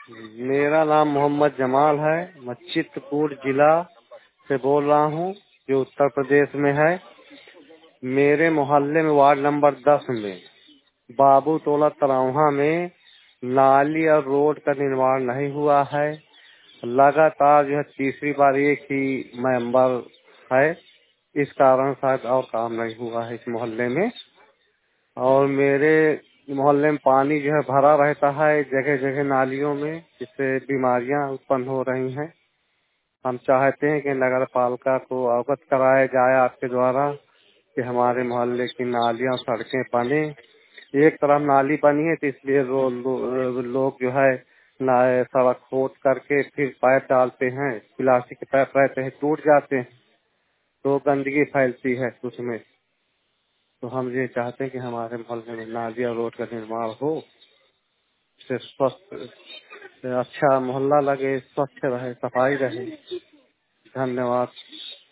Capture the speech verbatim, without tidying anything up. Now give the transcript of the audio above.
मेरा नाम मोहम्मद जमाल है। मैं चित्रकूट जिला से बोल रहा हूँ, जो उत्तर प्रदेश में है। मेरे मोहल्ले में वार्ड नंबर दस में बाबू टोला तरावहा में नाली और रोड का निर्माण नहीं हुआ है। लगातार जो है तीसरी बार एक ही मेंबर है, इस कारण शायद और काम नहीं हुआ है इस मोहल्ले में। और मेरे मोहल्ले में पानी जो है भरा रहता है जगह जगह नालियों में, जिससे बीमारियां उत्पन्न हो रही हैं। हम चाहते हैं कि नगर पालिका को अवगत कराया जाए आपके द्वारा कि हमारे मोहल्ले की नालियां सड़कें बने। एक तरफ नाली बनी है तो इसलिए रो, लो, लोग जो है ना सड़क खोद करके फिर पाइप डालते हैं, प्लास्टिक के पाइप रहते हैं टूट जाते हैं तो गंदगी फैलती है उसमें। तो हम ये चाहते हैं कि हमारे मोहल्ले में नाली और रोड का निर्माण हो, इससे स्वस्थ अच्छा मोहल्ला लगे, स्वच्छ रहे, सफाई रहे। धन्यवाद।